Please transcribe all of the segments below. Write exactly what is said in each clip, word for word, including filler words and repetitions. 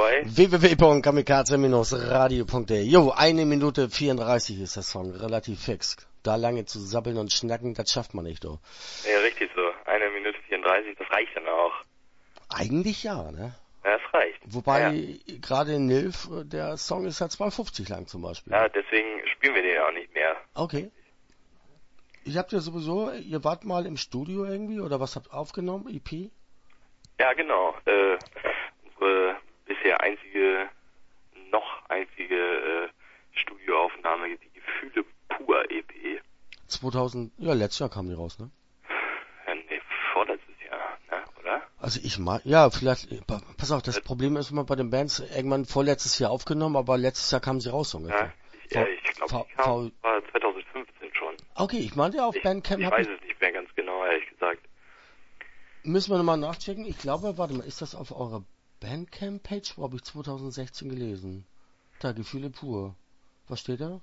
bei w w w punkt kamikaze radio punkt d e. Jo, eine Minute vierunddreißig ist der Song, relativ fix. Da lange zu sabbeln und schnacken, das schafft man nicht, doch. Ja, richtig so. Eine Minute vierunddreißig, das reicht dann auch. Eigentlich ja, ne? Ja, das reicht. Wobei, ja. gerade in Nilf, der Song ist ja zwei fünfzig lang zum Beispiel. Ja, deswegen spielen wir den ja auch nicht mehr. Okay. Ihr habt ja sowieso, ihr wart mal im Studio irgendwie, oder was habt ihr aufgenommen, E P? Ja, genau. Äh, unsere bisher einzige, noch einzige äh, Studioaufnahme, die Gefühle pur E P. zweitausend, ja, letztes Jahr kam die raus, ne? Ja, nee, vorletztes Jahr, ne, oder? Also ich mag, ja, vielleicht, pass auf, das Problem ist immer bei den Bands, irgendwann vorletztes Jahr aufgenommen, aber letztes Jahr kamen sie raus ungefähr. Ja, ich, ja, ich glaube, die kam, war zwanzig fünfzehn schon. Okay, ich meinte ja auf ich, Bandcamp. Ich weiß es nicht mehr ganz genau, ehrlich gesagt. Müssen wir nochmal nachchecken. Ich glaube, warte mal, ist das auf eurer Bandcamp-Page? Wo habe ich zwanzig sechzehn gelesen? Da, Gefühle pur. Was steht da?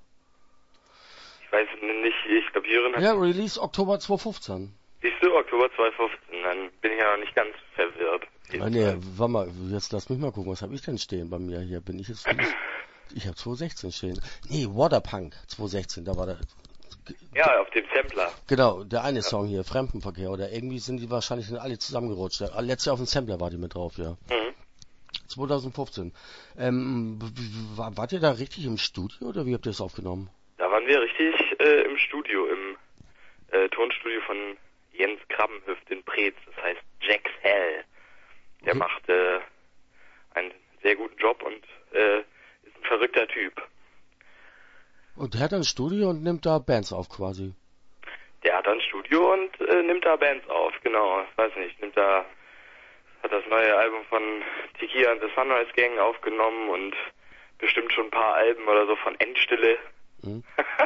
Ich weiß nicht, ich glaube, Jürgen hat... Ja, Release Oktober zwanzig fünfzehn. Siehst du, Oktober zwanzig fünfzehn, dann bin ich ja noch nicht ganz verwirrt. Ah, nee, warte mal, jetzt lass mich mal gucken, was habe ich denn stehen bei mir hier? Bin ich jetzt... Ich habe zwanzig sechzehn stehen. Nee, Waterpunk zwanzig sechzehn, da war der... Ja, auf dem Sampler. Genau, der eine ja. Song hier, Fremdenverkehr, oder irgendwie sind die wahrscheinlich alle zusammengerutscht. Letztes Jahr auf dem Sampler war die mit drauf, ja. Mhm. zwanzig fünfzehn. Ähm, wart ihr da richtig im Studio, oder wie habt ihr das aufgenommen? Da waren wir richtig äh, im Studio, im äh, Tonstudio von Jens Krabbenhüft in Preetz, das heißt Jack's Hell. Der okay. macht äh, einen sehr guten Job und äh, ist ein verrückter Typ. Und der hat ein Studio und nimmt da Bands auf quasi? Der hat ein Studio und äh, nimmt da Bands auf, genau. Ich weiß nicht, nimmt da, hat das neue Album von Tiki and the Sunrise Gang aufgenommen und bestimmt schon ein paar Alben oder so von Endstille. Mhm.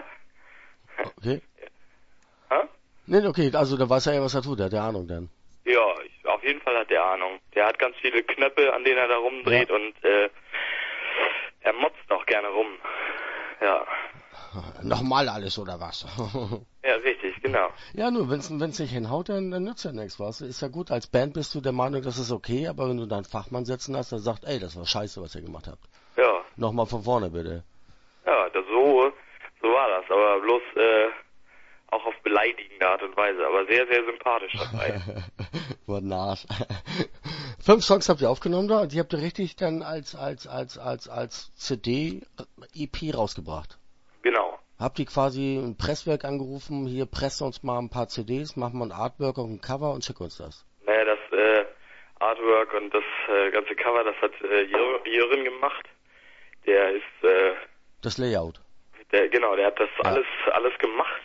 Okay. Ja. Nee, okay, also da weiß er ja, was er tut, der hat ja Ahnung dann. Ja, ich, auf jeden Fall hat der Ahnung. Der hat ganz viele Knöpfe, an denen er da rumdreht ja. und äh, er motzt auch gerne rum. Ja. Nochmal alles, oder was? Ja, richtig, genau. Ja, nur, wenn's, wenn's nicht hinhaut, dann, dann nützt ja nichts, was? Ist ja gut, als Band bist du der Meinung, das ist okay, aber wenn du dann einen Fachmann sitzen hast, der sagt, ey, das war scheiße, was ihr gemacht habt. Ja. Nochmal von vorne, bitte. Ja, das so, so war das, aber bloß, äh, auch auf beleidigende Art und Weise, aber sehr, sehr sympathisch dabei. Was ein Arsch. Fünf Songs habt ihr aufgenommen da und die habt ihr richtig dann als, als, als, als, als C D, E P rausgebracht. Genau. Habt ihr quasi ein Presswerk angerufen, hier presst uns mal ein paar C Ds, machen wir ein Artwork und ein Cover und schick uns das? Naja, das äh, Artwork und das äh, ganze Cover, das hat äh, Jürgen gemacht. Der ist... Äh, das Layout. Der, genau, der hat das ja. alles alles gemacht.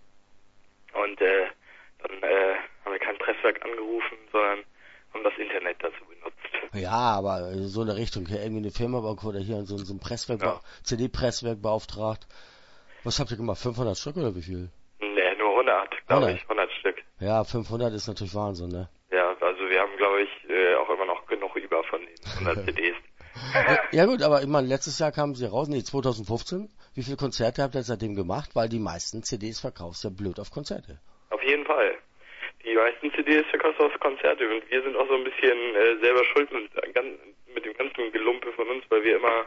Und äh, dann äh, haben wir kein Presswerk angerufen, sondern haben das Internet dazu benutzt. Ja, aber so in der Richtung, hier irgendwie eine Firma oder hier so, so ein Presswerk, ja. C D-Presswerk beauftragt. Was habt ihr gemacht? fünfhundert Stück oder wie viel? Nee, nur hundert, glaube ich, hundert Stück. Ja, fünfhundert ist natürlich Wahnsinn, ne? Ja, also wir haben, glaube ich, äh, auch immer noch genug über von den hundert C Ds. ja, ja gut, aber ich meine, letztes Jahr kamen sie raus, nee, zwanzig fünfzehn. Wie viele Konzerte habt ihr seitdem gemacht? Weil die meisten C Ds verkaufst ja blöd auf Konzerte. Auf jeden Fall. Die meisten C Ds verkaufst du auf Konzerte und wir sind auch so ein bisschen äh, selber schuld mit, mit dem ganzen Gelumpe von uns, weil wir immer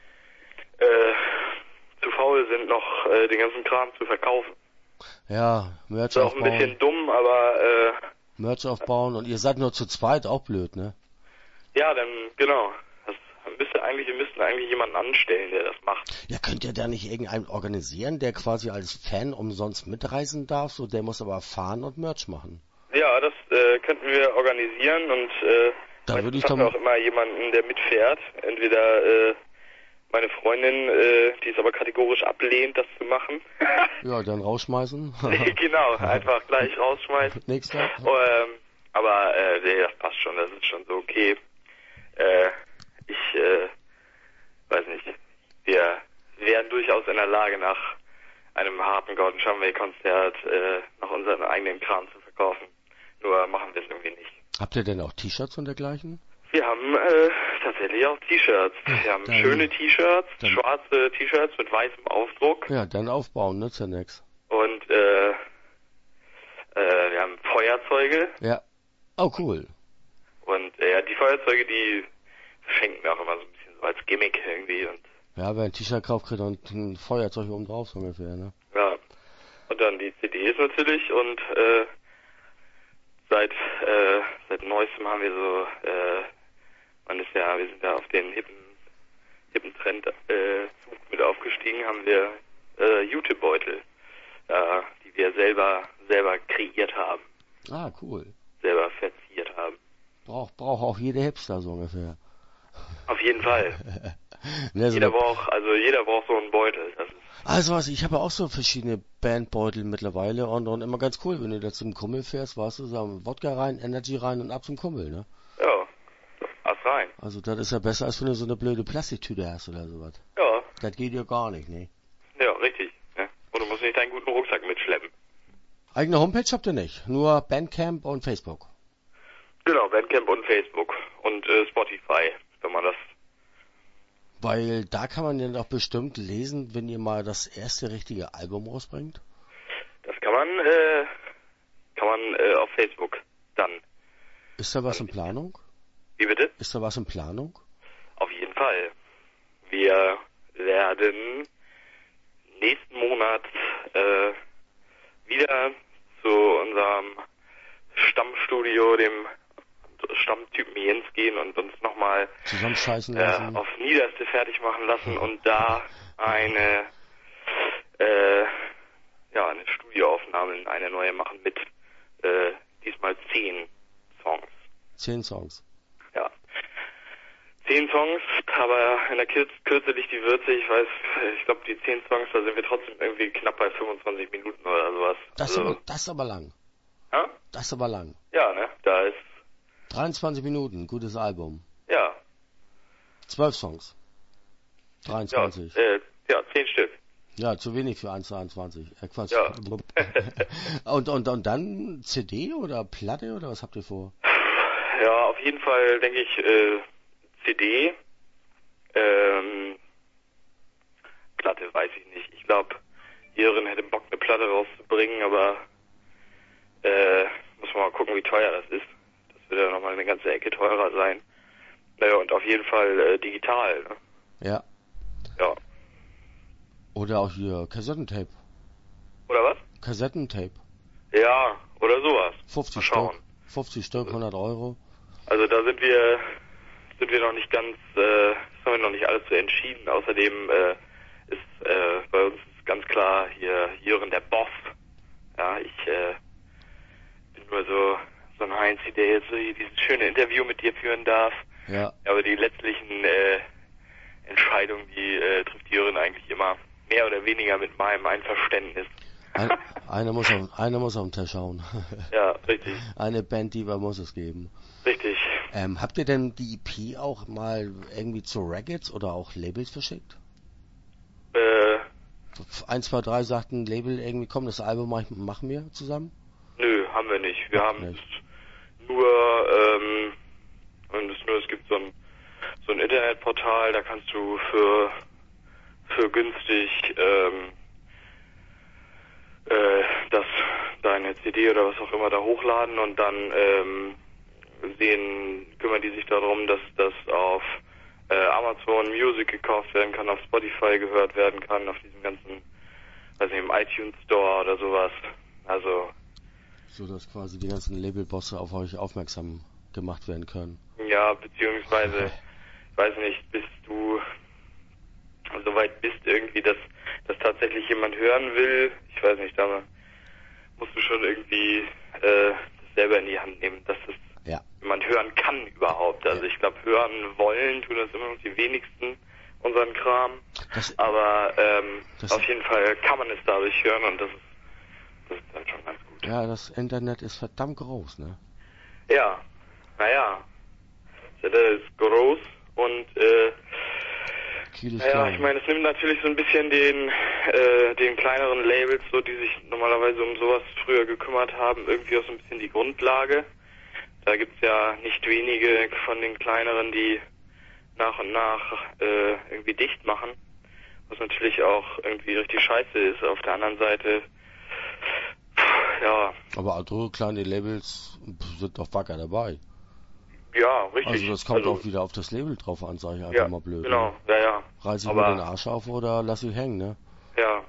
äh, zu faul sind, noch äh, den ganzen Kram zu verkaufen. Ja, Merch ist auch aufbauen. ein bisschen dumm, aber äh, Merch aufbauen und ihr seid nur zu zweit, auch blöd, ne? Ja, dann, genau. Das müsste eigentlich, wir müssten eigentlich jemanden anstellen, der das macht. Ja, könnt ihr da nicht irgendeinen organisieren, der quasi als Fan umsonst mitreisen darf, so der muss aber fahren und Merch machen? Ja, das äh, könnten wir organisieren und äh, da würde ich haben wir auch immer jemanden, der mitfährt. Entweder äh, meine Freundin, äh, die es aber kategorisch ablehnt, das zu machen. Ja, dann rausschmeißen. Genau, einfach gleich rausschmeißen. Nächster. Ähm, aber äh, nee, das passt schon, das ist schon so okay. Äh, ich äh, weiß nicht, wir wären durchaus in der Lage, nach einem harten Gordon Shumway-Konzert äh, noch unseren eigenen Kram zu verkaufen. Nur machen wir es irgendwie nicht. Habt ihr denn auch T-Shirts und dergleichen? Wir haben äh, tatsächlich auch T-Shirts. Wir haben dann, schöne T-Shirts, schwarze T-Shirts mit weißem Aufdruck. Ja, dann aufbauen, nützt ja nix. Und äh, äh, wir haben Feuerzeuge. Ja. Oh, cool. Und äh, ja, die Feuerzeuge, die verschenken wir auch immer so ein bisschen so als Gimmick irgendwie. Und Ja, wer ein T-Shirt kauft, kriegt dann ein Feuerzeug oben drauf, so ungefähr, ne? ja. Und dann die C Ds natürlich und äh, seit äh, seit neuestem haben wir so, äh, man ist ja, wir sind ja auf den hippen, hippen Trend äh, mit aufgestiegen, haben wir äh, Jutebeutel, äh, die wir selber selber kreiert haben. Ah, cool. Selber verziert haben. Braucht braucht auch jede Hipster so ungefähr. Auf jeden Fall. Ne, so Jeder eine- braucht, also jeder braucht so einen Beutel. Das ist, Also was, ich habe auch so verschiedene Bandbeutel mittlerweile und, und immer ganz cool, wenn du da zum Kummel fährst, weißt du, sagen Wodka rein, Energy rein und ab zum Kummel, ne? ja, Ass rein. Also das ist ja besser, als wenn du so eine blöde Plastiktüte hast oder sowas. Ja, Das geht ja gar nicht, ne? ja, richtig. Ja. Und du musst nicht deinen guten Rucksack mitschleppen. Eigene Homepage habt ihr nicht, nur Bandcamp und Facebook. Genau, Bandcamp und Facebook und äh, Spotify, wenn man das. Weil da kann man ja doch bestimmt lesen, wenn ihr mal das erste richtige Album rausbringt. Das kann man, äh, kann man äh, auf Facebook dann. Ist da was in Planung? Wie bitte? Ist da was in Planung? Auf jeden Fall. Wir werden nächsten Monat äh, wieder zu unserem Stammstudio, dem Stammtypen Jens, gehen und uns nochmal Zusammenscheißen äh, lassen? aufs Niederste fertig machen lassen und da eine äh, ja eine Studioaufnahme, eine neue machen mit äh, diesmal zehn Songs. Zehn Songs. Ja. Zehn Songs, aber in der Kür Kürze liegt die Würze. Ich weiß, ich glaube, die zehn Songs, da sind wir trotzdem irgendwie knapp bei fünfundzwanzig Minuten oder sowas. Das, ist Also, aber, das ist aber lang. ja? Das ist aber lang. Ja, ne? Da ist, dreiundzwanzig Minuten, gutes Album. ja, Zwölf Songs. ja, dreiundzwanzig. äh, ja, zehn Stück. Ja, zu wenig für eins einundzwanzig. Äh, Quatsch. Ja. und, und, und dann C D oder Platte oder was habt ihr vor? Ja, auf jeden Fall denke ich äh, C D. Ähm, Platte weiß ich nicht. Ich glaube, Jörn hätte Bock, eine Platte rauszubringen, aber äh, muss man mal gucken, wie teuer das ist. Das wird ja nochmal eine ganze Ecke teurer sein. Naja, und auf jeden Fall äh, digital. Ne? Ja. Ja. Oder auch hier Kassettentape. Oder was? Kassettentape. Ja, oder sowas. fünfzig Mal schauen. Stück. fünfzig Stück, hundert Euro. Also da sind wir sind wir noch nicht ganz, äh, das haben wir noch nicht alles so entschieden. Außerdem äh, ist äh, bei uns ganz klar hier Jörn der Boss. Ja, ich äh, bin nur so so ein Heinzi, der jetzt so hier dieses schöne Interview mit dir führen darf. Ja. Aber die letztlichen äh, Entscheidungen, die äh, trifft Jörn eigentlich immer mehr oder weniger mit meinem Einverständnis. Ein, einer muss auf, einer muss auf den Tisch hauen. Ja, richtig, Eine Banddiva muss es geben. richtig. Ähm, habt ihr denn die E P auch mal irgendwie zu Raggeds oder auch Labels verschickt? Äh, eins, zwei, drei sagten Label irgendwie, komm, das Album mach, machen wir zusammen? nö, haben wir nicht. Wir haben Nicht. es nur, ähm, und es nur, es gibt so ein so ein Internetportal, da kannst du für für günstig ähm, äh, das deine C D oder was auch immer da hochladen und dann ähm, sehen, kümmern die sich darum, dass das auf äh, Amazon Music gekauft werden kann, auf Spotify gehört werden kann, auf diesem ganzen, weiß nicht, im iTunes Store oder sowas. Also So dass quasi die ganzen Labelbosse auf euch aufmerksam gemacht werden können. ja, beziehungsweise, ich weiß nicht, bis du so weit bist irgendwie, dass das tatsächlich jemand hören will, ich weiß nicht, da musst du schon irgendwie äh, das selber in die Hand nehmen, dass das Ja. jemand hören kann überhaupt. Also Ja. ich glaube, hören wollen tun das immer noch die wenigsten, unseren Kram. Das, Aber ähm, Das- auf jeden Fall kann man es dadurch hören und das ist, das ist halt schon ganz gut. ja, das Internet ist verdammt groß, ne? Ja, naja, das ist groß und äh, Kiel ist naja, klein. ich meine, es nimmt natürlich so ein bisschen den äh, den kleineren Labels, so die sich normalerweise um sowas früher gekümmert haben, irgendwie auch so ein bisschen die Grundlage. Da gibt's ja nicht wenige von den kleineren, die nach und nach äh, irgendwie dicht machen, was natürlich auch irgendwie richtig scheiße ist. Auf der anderen Seite, pff, ja, Aber andere kleine Labels sind doch wacker dabei. Ja, richtig. Also das kommt also, auch wieder auf das Label drauf an, sage ich einfach ja, mal blöd. genau, Ne? ja, ja. Reiß ich Aber, mir den Arsch auf oder lass ich hängen, ne? Ja.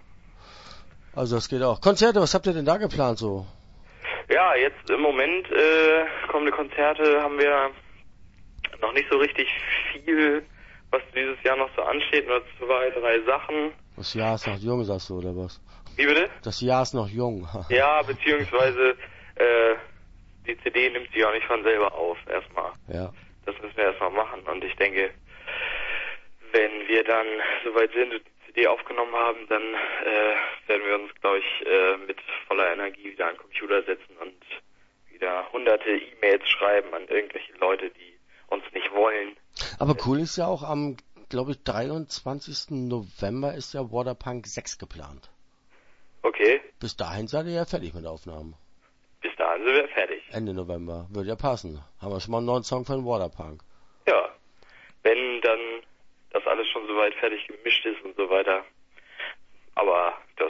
Also das geht auch. Konzerte, was habt ihr denn da geplant so? Ja, jetzt im Moment, äh, kommende Konzerte haben wir noch nicht so richtig viel, was dieses Jahr noch so ansteht, nur zwei, drei Sachen. Das Jahr ist noch jung, sagst du, oder was? Wie bitte? Das Jahr ist noch jung. Ja, beziehungsweise, äh, die C D nimmt sich auch nicht von selber auf, erstmal. Ja. Das müssen wir erstmal machen. Und ich denke, wenn wir dann soweit sind und die C D aufgenommen haben, dann äh, werden wir uns, glaube ich, äh, mit voller Energie wieder an den Computer setzen und wieder hunderte E-Mails schreiben an irgendwelche Leute, die uns nicht wollen. Aber cool ist ja auch am, glaube ich, dreiundzwanzigsten November ist ja Waterpunk sechs geplant. Okay. Bis dahin seid ihr ja fertig mit Aufnahmen. Bis dahin sind wir fertig. Ende November. Würde ja passen. Haben wir schon mal einen neuen Song von Waterpunk. Ja. Wenn dann das alles schon soweit fertig gemischt ist und so weiter. Aber das...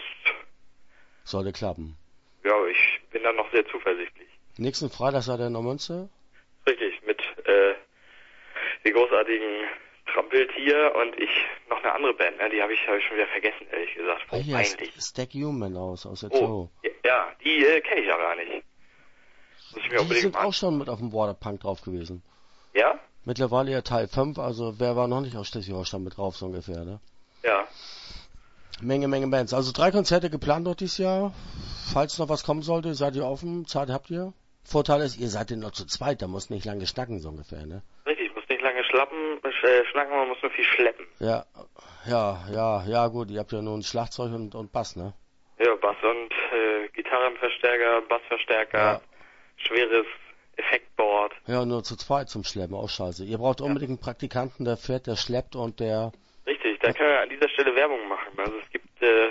Sollte klappen. Ja, ich bin dann noch sehr zuversichtlich. Nächsten Freitag seid ihr in der Münze? Richtig, mit äh, den großartigen Trampeltier und ich noch eine andere Band, ne? Die habe ich, hab ich schon wieder vergessen, ehrlich gesagt. Ah, hier Peinlich. ist Stack Human aus, aus der Oh, Show. ja, die äh, kenne ich ja gar nicht. Muss ich mir Die unbedingt sind mal... auch schon mit auf dem Waterpunk drauf gewesen. Ja? Mittlerweile ja Teil fünf, also wer war noch nicht aus Schleswig-Holstein mit drauf, so ungefähr, ne? Ja. Menge, Menge Bands. Also drei Konzerte geplant noch dieses Jahr. Falls noch was kommen sollte, seid ihr offen? Zeit habt ihr? Vorteil ist, ihr seid ja nur zu zweit, da muss nicht lange schnacken, so ungefähr, ne? Richtig, muss nicht lange schlappen, äh, schnacken, man muss nur viel schleppen. Ja, ja, ja, ja, gut, ihr habt ja nur ein Schlagzeug und, und Bass, ne? Ja, Bass und äh, Gitarrenverstärker, Bassverstärker, Ja. schweres Effektboard. Ja, nur zu zweit zum Schleppen, auch scheiße. Ihr braucht unbedingt einen Praktikanten, der fährt, der schleppt und der... Richtig, da können wir an dieser Stelle Werbung machen. Also es gibt, äh,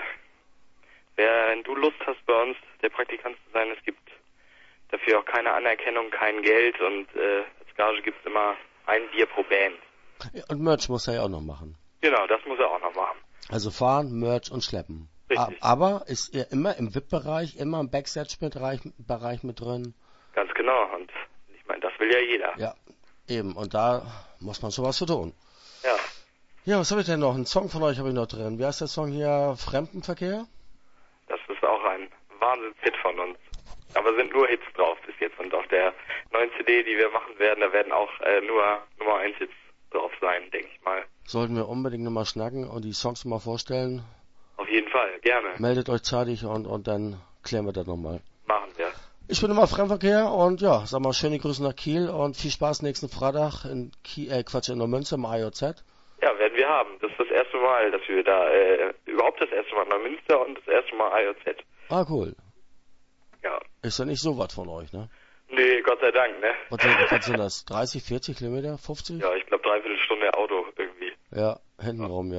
wer, wenn du Lust hast bei uns, der Praktikant zu sein, es gibt dafür auch keine Anerkennung, kein Geld und äh, als Gage gibt es immer ein Bier pro Band. Ja, und Merch muss er ja auch noch machen. Genau, das muss er auch noch machen. Also fahren, Merch und schleppen. Richtig. A- Aber ist er immer im V I P-Bereich, immer im Backstage-Bereich Bereich mit drin? Ganz genau und ich meine, das will ja jeder. Ja, eben. Und da muss man schon was für tun. Ja. Ja, was habe ich denn noch? Einen Song von euch habe ich noch drin. Wie heißt der Song hier? Fremdenverkehr? Das ist auch ein Wahnsinns-Hit von uns. Aber sind nur Hits drauf bis jetzt. Und auf der neuen C D, die wir machen werden, da werden auch äh, nur Nummer eins Hits drauf sein, denke ich mal. Sollten wir unbedingt nochmal schnacken und die Songs mal vorstellen. Auf jeden Fall, gerne. Meldet euch zeitig und, und dann klären wir das nochmal. Machen wir. Ich bin immer Fremdenverkehr und ja, sag mal, schöne Grüße nach Kiel und viel Spaß nächsten Freitag in Kiel, äh, Quatsch, in der Münze im I O Z. Ja, werden wir haben. Das ist das erste Mal, dass wir da, äh, überhaupt das erste Mal in Neumünster und das erste Mal I O Z. Ah, cool. Ja. Ist ja nicht so was von euch, ne? Nee, Gott sei Dank, ne? Was sind, was sind das? dreißig, vierzig Kilometer? fünfzig? Ja, ich glaube dreiviertel Stunde Auto irgendwie. Ja, hintenrum, ja.